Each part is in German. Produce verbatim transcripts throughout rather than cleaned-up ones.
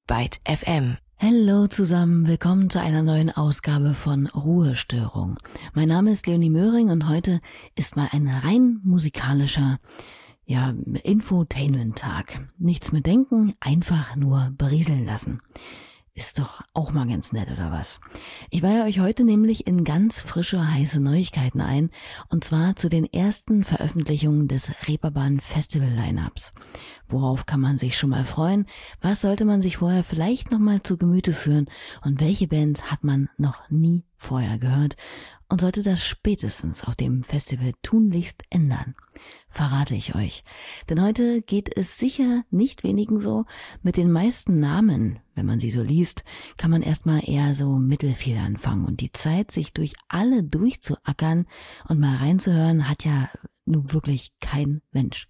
Byte F M. Hallo zusammen, willkommen zu einer neuen Ausgabe von Ruhestörung. Mein Name ist Leonie Möhring und heute ist mal ein rein musikalischer, ja, Infotainment-Tag. Nichts mit denken, einfach nur berieseln lassen. Ist doch auch mal ganz nett, oder was? Ich weihe euch heute nämlich in ganz frische, heiße Neuigkeiten ein, und zwar zu den ersten Veröffentlichungen des Reeperbahn Festival-Lineups. Worauf kann man sich schon mal freuen? Was sollte man sich vorher vielleicht noch mal zu Gemüte führen? Und welche Bands hat man noch nie vorher gehört? Und sollte das spätestens auf dem Festival tunlichst ändern? Verrate ich euch. Denn heute geht es sicher nicht wenigen so. Mit den meisten Namen, wenn man sie so liest, kann man erstmal eher so mittelfiel anfangen. Und die Zeit, sich durch alle durchzuackern und mal reinzuhören, hat ja nun wirklich kein Mensch.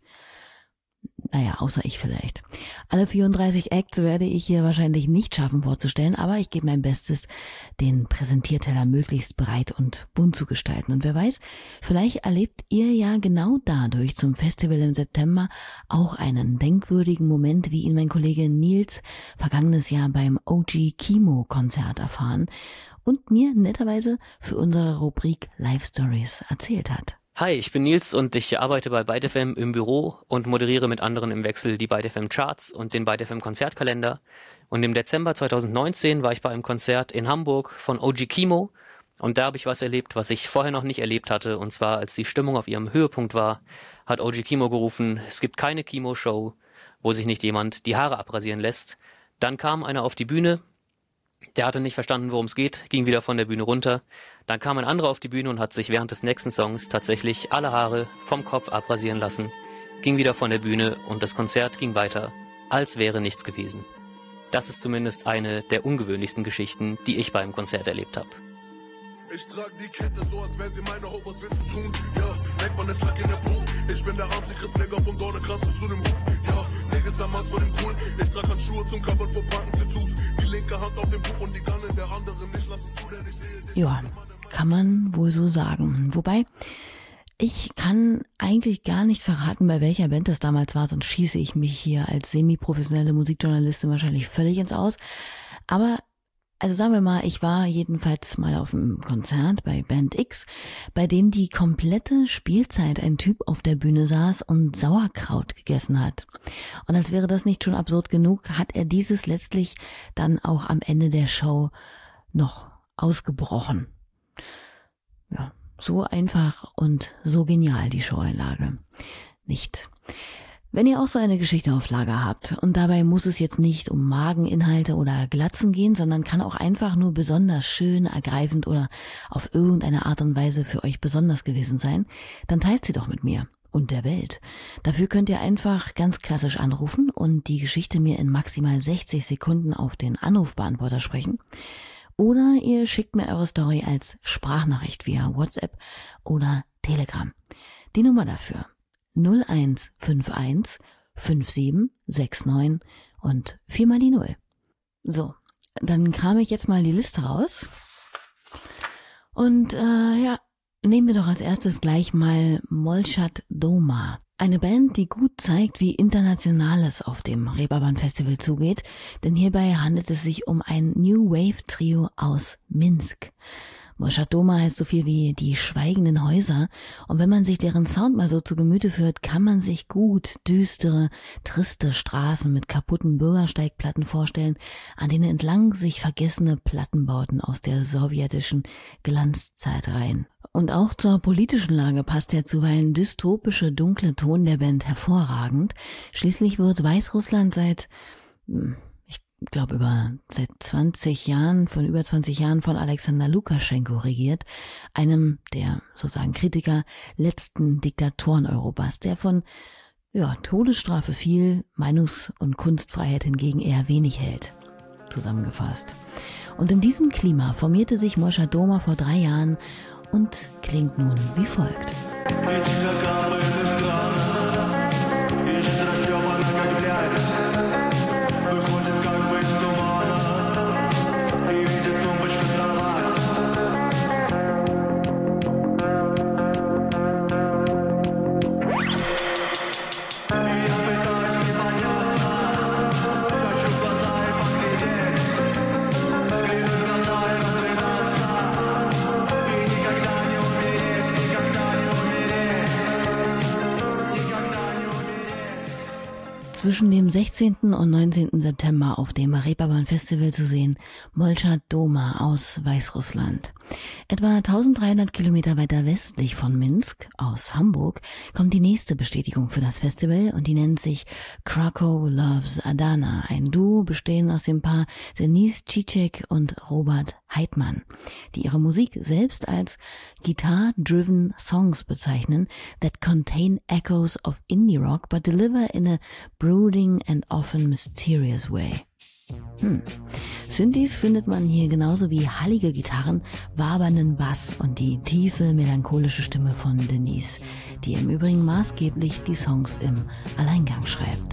Naja, außer ich vielleicht. Alle vierunddreißig Acts werde ich hier wahrscheinlich nicht schaffen vorzustellen, aber ich gebe mein Bestes, den Präsentierteller möglichst breit und bunt zu gestalten. Und wer weiß, vielleicht erlebt ihr ja genau dadurch zum Festival im September auch einen denkwürdigen Moment, wie ihn mein Kollege Nils vergangenes Jahr beim O G Kimo Konzert erfahren und mir netterweise für unsere Rubrik Live Stories erzählt hat. Hi, ich bin Nils und ich arbeite bei Byte F M im Büro und moderiere mit anderen im Wechsel die Byte F M Charts und den Byte F M Konzertkalender. Und im Dezember zweitausendneunzehn war ich bei einem Konzert in Hamburg von O G Kimo und da habe ich was erlebt, was ich vorher noch nicht erlebt hatte. Und zwar, als die Stimmung auf ihrem Höhepunkt war, hat O G Kimo gerufen, es gibt keine Kimo-Show, wo sich nicht jemand die Haare abrasieren lässt. Dann kam einer auf die Bühne. Der hatte nicht verstanden, worum es geht, ging wieder von der Bühne runter. Dann kam ein anderer auf die Bühne und hat sich während des nächsten Songs tatsächlich alle Haare vom Kopf abrasieren lassen, ging wieder von der Bühne und das Konzert ging weiter, als wäre nichts gewesen. Das ist zumindest eine der ungewöhnlichsten Geschichten, die ich beim Konzert erlebt habe. Ich trag die Kette so, als wäre sie meine Hope, was willst du tun? Ja, weg von der Slack in der Proof. Ich bin der Antichrist-Nigger vom Dornekranz bis zu dem Hof. Ja, Niggas am Arzt vor dem Pool. Ich trag Handschuhe zum Kappern vor Parken Tattoos. Die linke Hand auf dem Buch und die Gun in der anderen. Ich lass es zu, denn ich sehe... Ja, kann man wohl so sagen. Wobei, ich kann eigentlich gar nicht verraten, bei welcher Band das damals war, sonst schieße ich mich hier als semi-professionelle Musikjournalistin wahrscheinlich völlig ins Aus. Aber also sagen wir mal, ich war jedenfalls mal auf einem Konzert bei Band X, bei dem die komplette Spielzeit ein Typ auf der Bühne saß und Sauerkraut gegessen hat. Und als wäre das nicht schon absurd genug, hat er dieses letztlich dann auch am Ende der Show noch ausgebrochen. Ja, so einfach und so genial die Showeinlage. Nicht. Wenn ihr auch so eine Geschichte auf Lager habt, und dabei muss es jetzt nicht um Mageninhalte oder Glatzen gehen, sondern kann auch einfach nur besonders schön, ergreifend oder auf irgendeine Art und Weise für euch besonders gewesen sein, dann teilt sie doch mit mir und der Welt. Dafür könnt ihr einfach ganz klassisch anrufen und die Geschichte mir in maximal sechzig Sekunden auf den Anrufbeantworter sprechen. Oder ihr schickt mir eure Story als Sprachnachricht via WhatsApp oder Telegram. Die Nummer dafür null eins fünf eins fünf sieben sechs neun und viermal die Null. So, dann kram ich jetzt mal die Liste raus. Und äh, ja, nehmen wir doch als erstes gleich mal Molchat Doma. Eine Band, die gut zeigt, wie international es auf dem Reeperbahn Festival zugeht, denn hierbei handelt es sich um ein New Wave Trio aus Minsk. Molchat Doma heißt so viel wie die schweigenden Häuser, und wenn man sich deren Sound mal so zu Gemüte führt, kann man sich gut düstere, triste Straßen mit kaputten Bürgersteigplatten vorstellen, an denen entlang sich vergessene Plattenbauten aus der sowjetischen Glanzzeit reihen. Und auch zur politischen Lage passt der zuweilen dystopische, dunkle Ton der Band hervorragend. Schließlich wird Weißrussland seit... ich glaube über seit zwanzig Jahren, von über zwanzig Jahren von Alexander Lukaschenko regiert, einem der, so sagen Kritiker, letzten Diktatoren Europas, der von ja, Todesstrafe viel, Meinungs- und Kunstfreiheit hingegen eher wenig hält. Zusammengefasst. Und in diesem Klima formierte sich Molchat Doma vor drei Jahren und klingt nun wie folgt. zwischen dem sechzehnten und neunzehnten September auf dem Reeperbahn Festival zu sehen, Molchat Doma aus Weißrussland. Etwa eintausenddreihundert Kilometer weiter westlich von Minsk, aus Hamburg, kommt die nächste Bestätigung für das Festival und die nennt sich Krakow Loves Adana, ein Duo bestehend aus dem Paar Denise Cicek und Robert Heidmann, die ihre Musik selbst als Guitar-driven Songs bezeichnen that contain echoes of indie rock but deliver in a brooding and often mysterious way. Hm. Synthes findet man hier genauso wie hallige Gitarren, wabernden Bass und die tiefe, melancholische Stimme von Denise, die im Übrigen maßgeblich die Songs im Alleingang schreibt.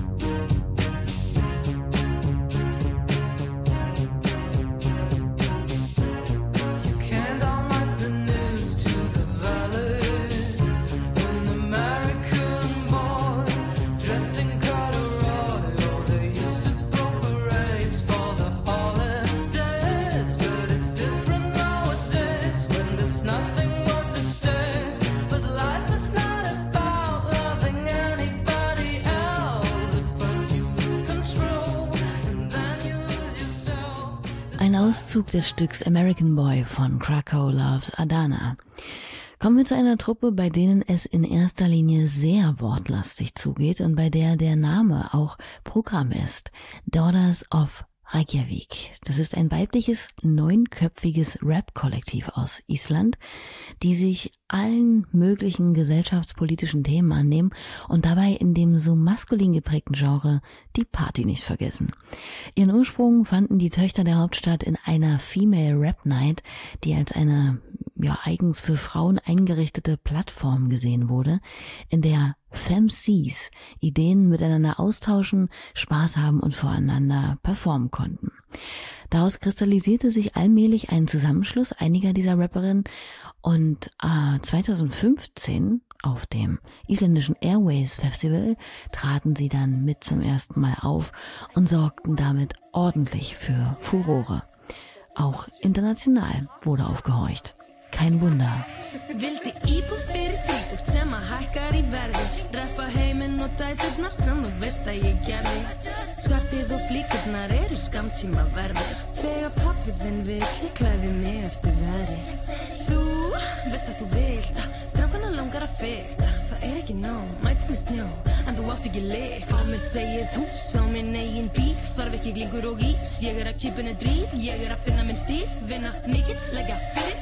Ein Auszug des Stücks American Boy von Krakow Loves Adana. Kommen wir zu einer Truppe, bei denen es in erster Linie sehr wortlastig zugeht und bei der der Name auch Programm ist. Daughters of Reykjavik. Das ist ein weibliches, neunköpfiges Rap-Kollektiv aus Island, die sich allen möglichen gesellschaftspolitischen Themen annehmen und dabei in dem so maskulin geprägten Genre die Party nicht vergessen. Ihren Ursprung fanden die Töchter der Hauptstadt in einer Female Rap Night, die als eine ja eigens für Frauen eingerichtete Plattform gesehen wurde, in der Femcees Ideen miteinander austauschen, Spaß haben und voreinander performen konnten. Daraus kristallisierte sich allmählich ein Zusammenschluss einiger dieser Rapperinnen und äh, zweitausendfünfzehn auf dem isländischen Airways Festival traten sie dann mit zum ersten Mal auf und sorgten damit ordentlich für Furore. Auch international wurde aufgehorcht. Kein Wunder. Vildi íbúð fyrir þrítugt sem að hækkar í verði. Rappa heiminn og dæturnar sem þú veist að ég gerði. Skartið og flíkurnar eru skammtíma verði. Þegar pabbi þinn vill, ég klæði mig eftir veðri. Þú veist að þú vilt að strákana langar að fykta. Það er ekki nóg, mætt með snjó, en þú átt ekki leik. Á mitt eigið hús, á minn eigin bíl. Þarf ekki glingur og ís, ég er að kipina drýr. Ég er að finna minn stíl, vinna mikið, leggja fyrir.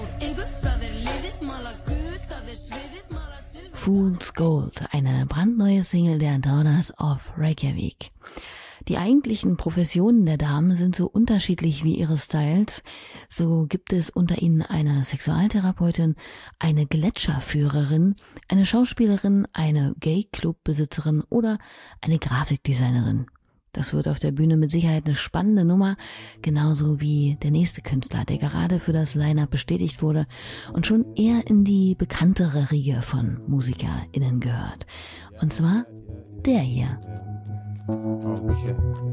Fool's Gold, eine brandneue Single der Daughters of Reykjavik. Die eigentlichen Professionen der Damen sind so unterschiedlich wie ihre Styles. So gibt es unter ihnen eine Sexualtherapeutin, eine Gletscherführerin, eine Schauspielerin, eine Gay-Club-Besitzerin oder eine Grafikdesignerin. Das wird auf der Bühne mit Sicherheit eine spannende Nummer, genauso wie der nächste Künstler, der gerade für das Line-Up bestätigt wurde und schon eher in die bekanntere Riege von MusikerInnen gehört. Und zwar der hier. Okay.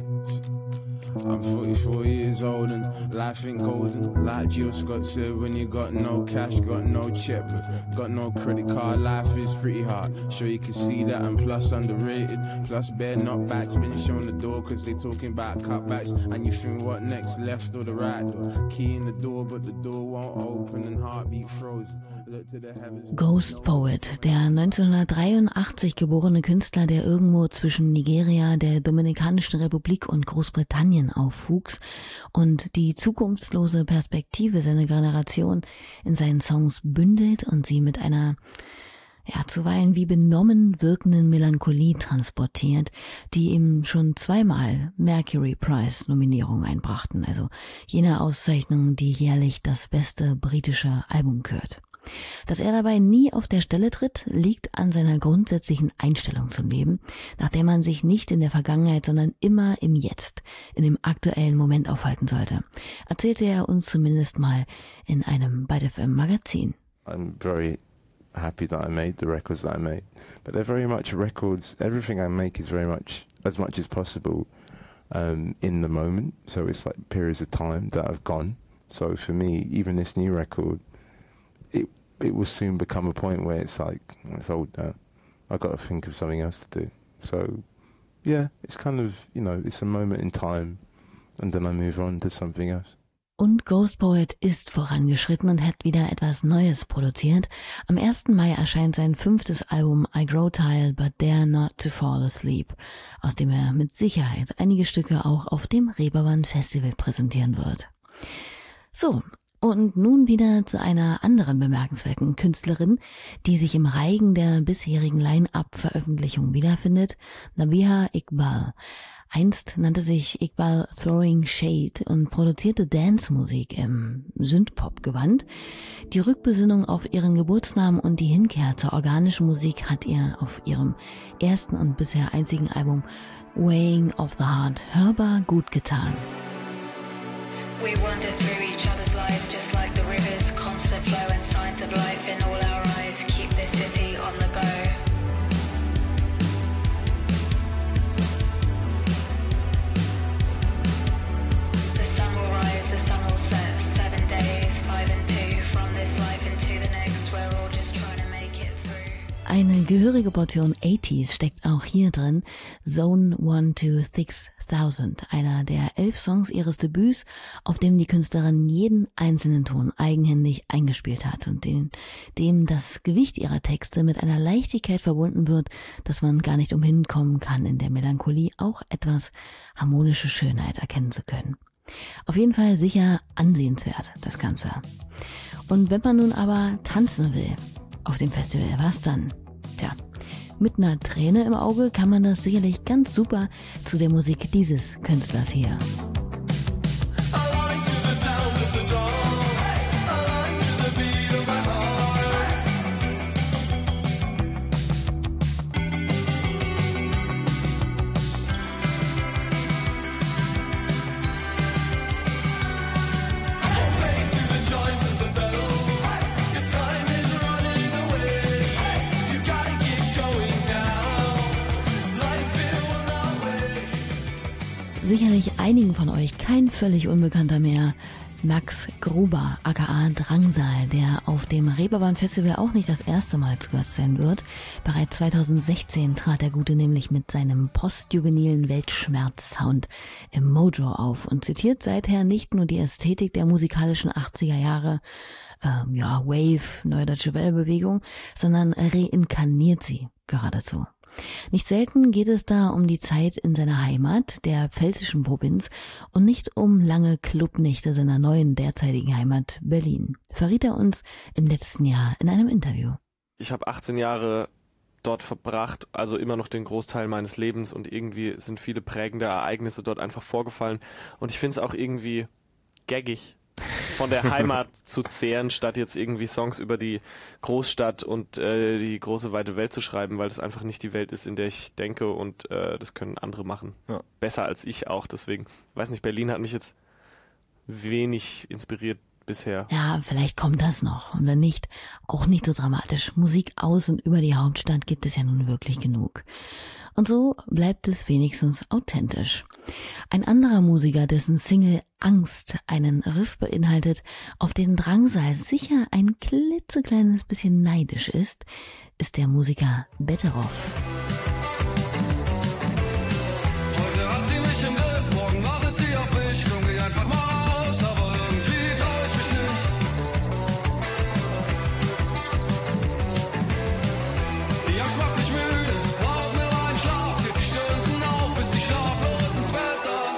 I'm forty-four years old and life ain't golden. Like Jill Scott said, when you got no cash, got no check, but got no credit card, life is pretty hard. Sure you can see that, and plus underrated, plus bare knockbacks. Been shown the door cause they talking about cutbacks. And you think what next, left or the right door? Key in the door but the door won't open and heartbeat frozen. Ghost Poet, der neunzehnhundertdreiundachtzig geborene Künstler, der irgendwo zwischen Nigeria, der Dominikanischen Republik und Großbritannien aufwuchs und die zukunftslose Perspektive seiner Generation in seinen Songs bündelt und sie mit einer ja zuweilen wie benommen wirkenden Melancholie transportiert, die ihm schon zweimal Mercury Prize Nominierungen einbrachten, also jene Auszeichnung, die jährlich das beste britische Album kürt. Dass er dabei nie auf der Stelle tritt, liegt an seiner grundsätzlichen Einstellung zum Leben, nach der man sich nicht in der Vergangenheit, sondern immer im Jetzt, in dem aktuellen Moment aufhalten sollte, erzählte er uns zumindest mal in einem Byte F M Magazin. I'm very happy that I made the records that I made, but they're very much records, everything I make is very much, as much as possible, um, in the moment, so it's like periods of time that I've gone. So for me, even this new record, It it will soon become a point where it's like, it's old now. I've got to think of something else to do. So yeah, it's kind of, you know, it's a moment in time and then I move on to something else. Und Ghost Poet ist vorangeschritten und hat wieder etwas Neues produziert. Am ersten Mai erscheint sein fünftes Album I Grow Tired But Dare Not to Fall Asleep, aus dem er mit Sicherheit einige Stücke auch auf dem Reeperbahn Festival präsentieren wird. So, und nun wieder zu einer anderen bemerkenswerten Künstlerin, die sich im Reigen der bisherigen Line-Up-Veröffentlichung wiederfindet, Nabiha Iqbal. Einst nannte sich Iqbal Throwing Shade und produzierte Dance-Musik im Synthpop-Gewand. Die Rückbesinnung auf ihren Geburtsnamen und die Hinkehr zur organischen Musik hat ihr auf ihrem ersten und bisher einzigen Album Weighing of the Heart hörbar gut getan. We wander through each other's lives just like the rivers, constant flow and signs of life in all our eyes. Keep this city on the go. Eine gehörige Portion achtziger steckt auch hier drin. Zone one two six thousand, einer der elf Songs ihres Debüts, auf dem die Künstlerin jeden einzelnen Ton eigenhändig eingespielt hat und den, dem das Gewicht ihrer Texte mit einer Leichtigkeit verbunden wird, dass man gar nicht umhin kommen kann, in der Melancholie auch etwas harmonische Schönheit erkennen zu können. Auf jeden Fall sicher ansehenswert, das Ganze. Und wenn man nun aber tanzen will auf dem Festival, was dann? Tja, mit einer Träne im Auge kann man das sicherlich ganz super zu der Musik dieses Künstlers hier. Sicherlich einigen von euch kein völlig Unbekannter mehr, Max Gruber, aka Drangsal, der auf dem Reeperbahn Festival auch nicht das erste Mal zu Gast sein wird. Bereits zweitausendsechzehn trat der Gute nämlich mit seinem postjuvenilen Weltschmerz-Sound im Mojo auf und zitiert seither nicht nur die Ästhetik der musikalischen achtziger Jahre, ähm, ja, Wave, Neue Deutsche Welle-Bewegung, sondern reinkarniert sie geradezu. Nicht selten geht es da um die Zeit in seiner Heimat, der pfälzischen Provinz, und nicht um lange Clubnächte seiner neuen derzeitigen Heimat Berlin, verriet er uns im letzten Jahr in einem Interview. Ich habe achtzehn Jahre dort verbracht, also immer noch den Großteil meines Lebens, und irgendwie sind viele prägende Ereignisse dort einfach vorgefallen, und ich finde es auch irgendwie gaggig, von der Heimat zu zehren, statt jetzt irgendwie Songs über die Großstadt und äh, die große weite Welt zu schreiben, weil das einfach nicht die Welt ist, in der ich denke, und äh, das können andere machen. Ja. Besser als ich auch, deswegen, weiß nicht, Berlin hat mich jetzt wenig inspiriert bisher. Ja, vielleicht kommt das noch, und wenn nicht, auch nicht so dramatisch. Musik aus und über die Hauptstadt gibt es ja nun wirklich genug. Und so bleibt es wenigstens authentisch. Ein anderer Musiker, dessen Single Angst einen Riff beinhaltet, auf den Drangsal sicher ein klitzekleines bisschen neidisch ist, ist der Musiker Betteroff. Heute hat sie mich im Griff, morgen wartet sie auf mich, komm geh einfach mal aus, aber irgendwie trau ich mich nicht. Die Angst macht mich müde, raubt mir meinen Schlaf, zieht die Stunden auf, bis ich schlaflos ins Bett darf.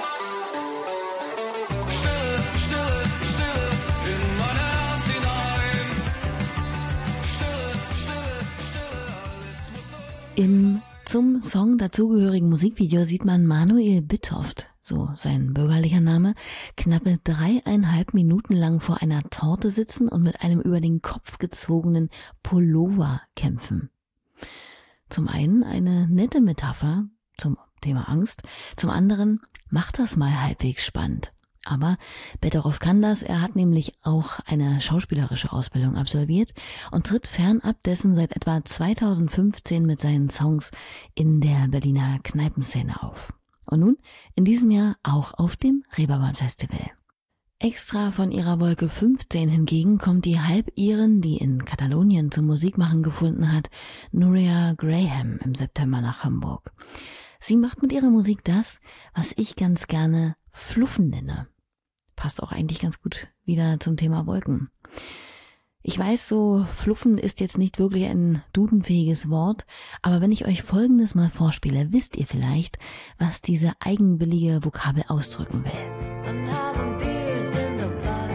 Stille, Stille, Stille, in mein Herz hinein. Stille, Stille, Stille, alles muss so. Im zum Song dazugehörigen Musikvideo sieht man Manuel Bittoft, so sein bürgerlicher Name, knappe dreieinhalb Minuten lang vor einer Torte sitzen und mit einem über den Kopf gezogenen Pullover kämpfen. Zum einen eine nette Metapher zum Thema Angst, zum anderen macht das mal halbwegs spannend. Aber Betteroff kann das, er hat nämlich auch eine schauspielerische Ausbildung absolviert und tritt fernab dessen seit etwa zweitausendfünfzehn mit seinen Songs in der Berliner Kneipenszene auf. Und nun in diesem Jahr auch auf dem Reeperbahn Festival. Extra von ihrer Wolke fünfzehn hingegen kommt die Halbirin, die in Katalonien zum Musikmachen gefunden hat, Núria Graham im September nach Hamburg. Sie macht mit ihrer Musik das, was ich ganz gerne Fluffen nenne. Passt auch eigentlich ganz gut wieder zum Thema Wolken. Ich weiß, so Fluffen ist jetzt nicht wirklich ein dudenfähiges Wort, aber wenn ich euch Folgendes mal vorspiele, wisst ihr vielleicht, was diese eigenwillige Vokabel ausdrücken will. I'm having beers in the bar.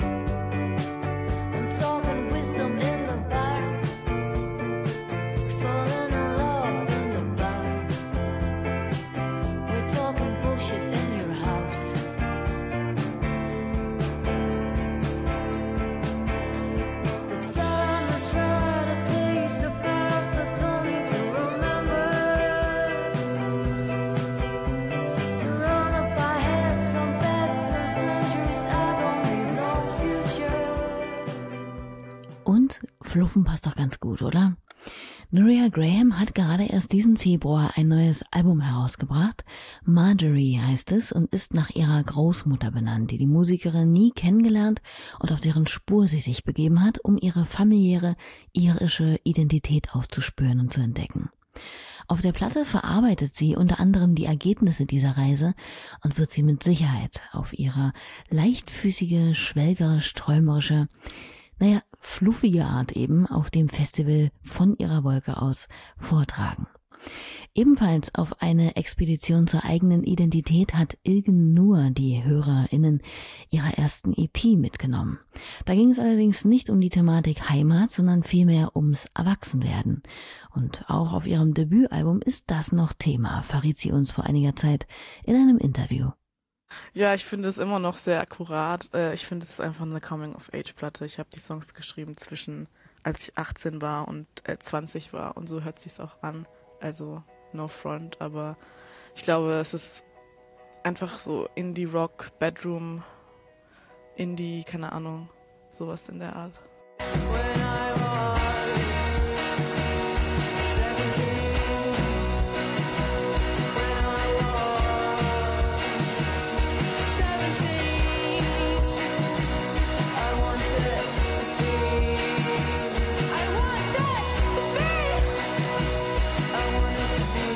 I'm talking wisdom in the bar. Falling in love in the bar. We're talking bullshit in your house. The time is right, a taste of past I don't need to remember. Surrounded by heads on beds and strangers, I don't need no future. Und Fluffen passt doch ganz gut, oder? Nuria Graham hat gerade erst diesen Februar ein neues Album herausgebracht. Marjorie heißt es und ist nach ihrer Großmutter benannt, die die Musikerin nie kennengelernt und auf deren Spur sie sich begeben hat, um ihre familiäre irische Identität aufzuspüren und zu entdecken. Auf der Platte verarbeitet sie unter anderem die Ergebnisse dieser Reise und wird sie mit Sicherheit auf ihre leichtfüßige, schwelgerisch, träumerische, naja, fluffige Art eben auf dem Festival von ihrer Wolke aus vortragen. Ebenfalls auf eine Expedition zur eigenen Identität hat Ilgen Nur die HörerInnen ihrer ersten E P mitgenommen. Da ging es allerdings nicht um die Thematik Heimat, sondern vielmehr ums Erwachsenwerden. Und auch auf ihrem Debütalbum ist das noch Thema, verriet sie uns vor einiger Zeit in einem Interview. Ja, ich finde es immer noch sehr akkurat. Äh, Ich finde, es ist einfach eine Coming-of-Age-Platte. Ich habe die Songs geschrieben zwischen, als ich achtzehn war und äh, zwanzig war. Und so hört sich's auch an. Also, no front. Aber ich glaube, es ist einfach so Indie-Rock, Bedroom, Indie, keine Ahnung, sowas in der Art. When I was seventeen, when I was seventeen, I wanted to be, I wanted to be, I wanted to be,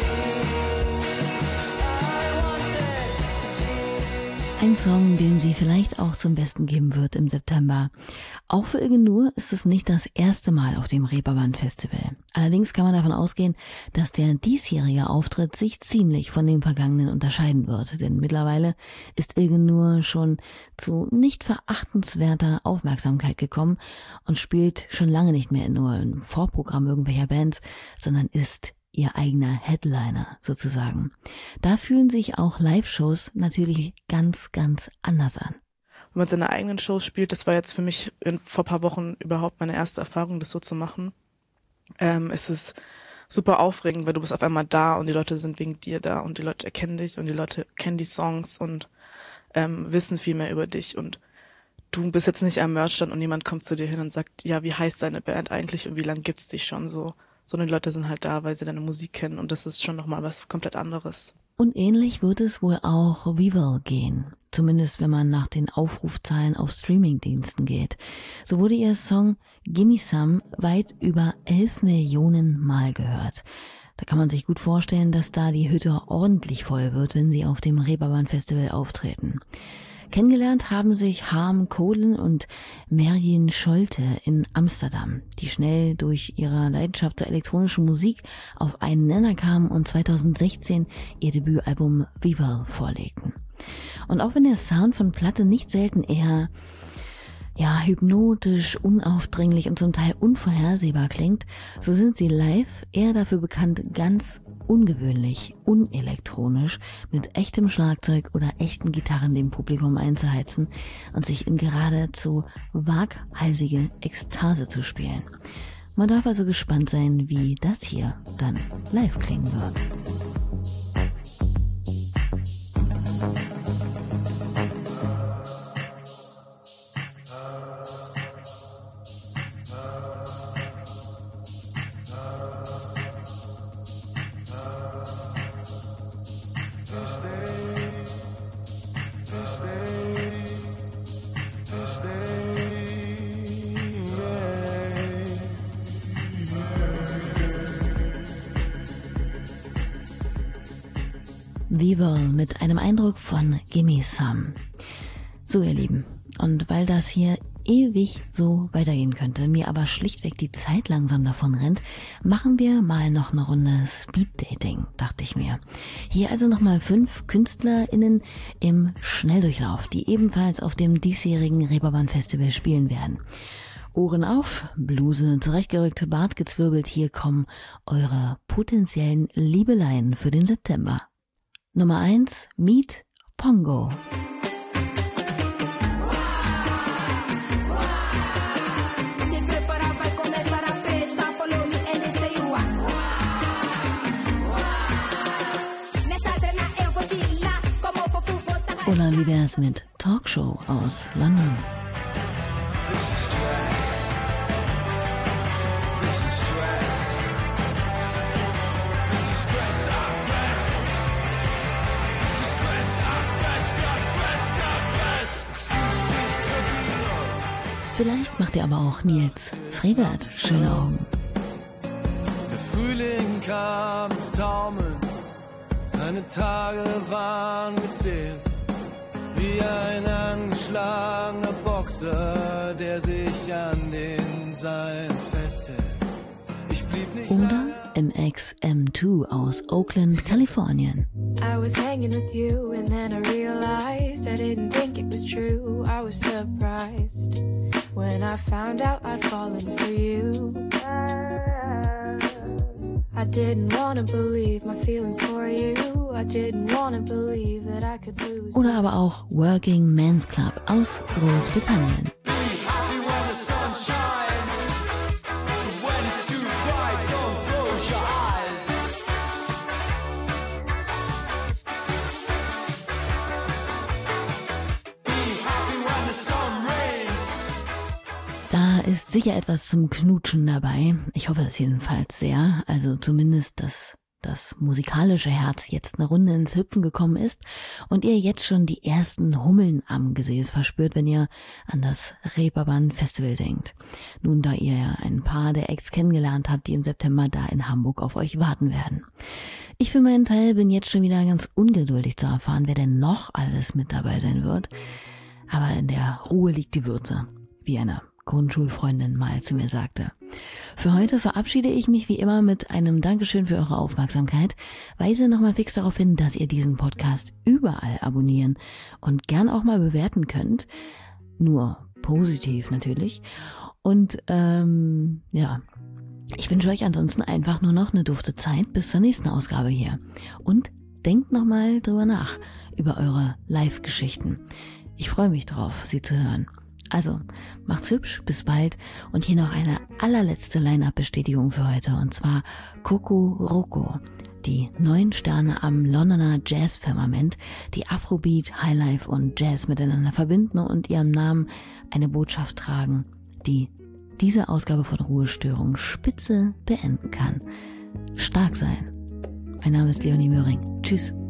I wanted to be. Ein Song, den sie vielleicht auch zum Besten geben wird im September. Auch für Ilgen Nur ist es nicht das erste Mal auf dem Reeperbahn Festival. Allerdings kann man davon ausgehen, dass der diesjährige Auftritt sich ziemlich von dem vergangenen unterscheiden wird. Denn mittlerweile ist Ilgen Nur schon zu nicht verachtenswerter Aufmerksamkeit gekommen und spielt schon lange nicht mehr nur im Vorprogramm irgendwelcher Bands, sondern ist ihr eigener Headliner sozusagen. Da fühlen sich auch Live-Shows natürlich ganz, ganz anders an. Wenn man seine eigenen Shows spielt, das war jetzt für mich in, vor ein paar Wochen überhaupt meine erste Erfahrung, das so zu machen. Ähm, es ist super aufregend, weil du bist auf einmal da und die Leute sind wegen dir da und die Leute erkennen dich und die Leute kennen die Songs und ähm, wissen viel mehr über dich und du bist jetzt nicht am Merchstand und jemand kommt zu dir hin und sagt, ja, wie heißt deine Band eigentlich und wie lange gibt's dich schon so? Sondern die Leute sind halt da, weil sie deine Musik kennen und das ist schon nochmal was komplett anderes. Und ähnlich wird es wohl auch Weevil gehen. Zumindest wenn man nach den Aufrufzahlen auf Streamingdiensten geht. So wurde ihr Song Gimme Some weit über elf Millionen Mal gehört. Da kann man sich gut vorstellen, dass da die Hütte ordentlich voll wird, wenn sie auf dem Reeperbahn Festival auftreten. Kennengelernt haben sich Harm Kolen und Merjin Scholte in Amsterdam, die schnell durch ihre Leidenschaft zur elektronischen Musik auf einen Nenner kamen und zweitausendsechzehn ihr Debütalbum Weevil vorlegten. Und auch wenn der Sound von Platte nicht selten eher ja hypnotisch, unaufdringlich und zum Teil unvorhersehbar klingt, so sind sie live eher dafür bekannt, ganz ungewöhnlich, unelektronisch, mit echtem Schlagzeug oder echten Gitarren dem Publikum einzuheizen und sich in geradezu waghalsige Ekstase zu spielen. Man darf also gespannt sein, wie das hier dann live klingen wird. Weevil mit einem Eindruck von Gimme Some. So, ihr Lieben, und weil das hier ewig so weitergehen könnte, mir aber schlichtweg die Zeit langsam davon rennt, machen wir mal noch eine Runde Speeddating, dachte ich mir. Hier also nochmal fünf KünstlerInnen im Schnelldurchlauf, die ebenfalls auf dem diesjährigen Reeperbahn Festival spielen werden. Ohren auf, Bluse zurechtgerückt, Bart gezwirbelt, hier kommen eure potenziellen Liebeleien für den September. Nummer eins, Meet Pongo. Oder wie wär's mit Talkshow aus London? Vielleicht macht ihr aber auch Nils Fregert schöne Augen. Der Frühling kam ins Taumeln, seine Tage waren gezählt, wie ein angeschlagener Boxer, der sich an den Seilen festhält. Ich blieb nicht Oder M X M zwei aus Oakland, Kalifornien. I was hanging with you and then I realized I didn't think it was true. I was surprised when I found out I'd fallen for you. I didn't wanna believe my feelings for you. I didn't wanna believe that I could lose. Oder aber auch Working Men's Club aus Großbritannien. Da ist sicher etwas zum Knutschen dabei. Ich hoffe es jedenfalls sehr. Also zumindest, dass das musikalische Herz jetzt eine Runde ins Hüpfen gekommen ist und ihr jetzt schon die ersten Hummeln am Gesäß verspürt, wenn ihr an das Reeperbahn Festival denkt. Nun, da ihr ja ein paar der Acts kennengelernt habt, die im September da in Hamburg auf euch warten werden. Ich für meinen Teil bin jetzt schon wieder ganz ungeduldig zu erfahren, wer denn noch alles mit dabei sein wird. Aber in der Ruhe liegt die Würze, wie eine Grundschulfreundin mal zu mir sagte. Für heute verabschiede ich mich wie immer mit einem Dankeschön für eure Aufmerksamkeit, weise nochmal fix darauf hin, dass ihr diesen Podcast überall abonnieren und gern auch mal bewerten könnt. Nur positiv natürlich. Und ähm, ja, ich wünsche euch ansonsten einfach nur noch eine dufte Zeit bis zur nächsten Ausgabe hier. Und denkt nochmal drüber nach, über eure Live-Geschichten. Ich freue mich drauf, sie zu hören. Also, macht's hübsch, bis bald und hier noch eine allerletzte Line-Up-Bestätigung für heute und zwar Coco Roco, die neun Sterne am Londoner Jazz-Firmament, die Afrobeat, Highlife und Jazz miteinander verbinden und ihrem Namen eine Botschaft tragen, die diese Ausgabe von Ruhestörung spitze beenden kann. Stark sein. Mein Name ist Leonie Möhring. Tschüss.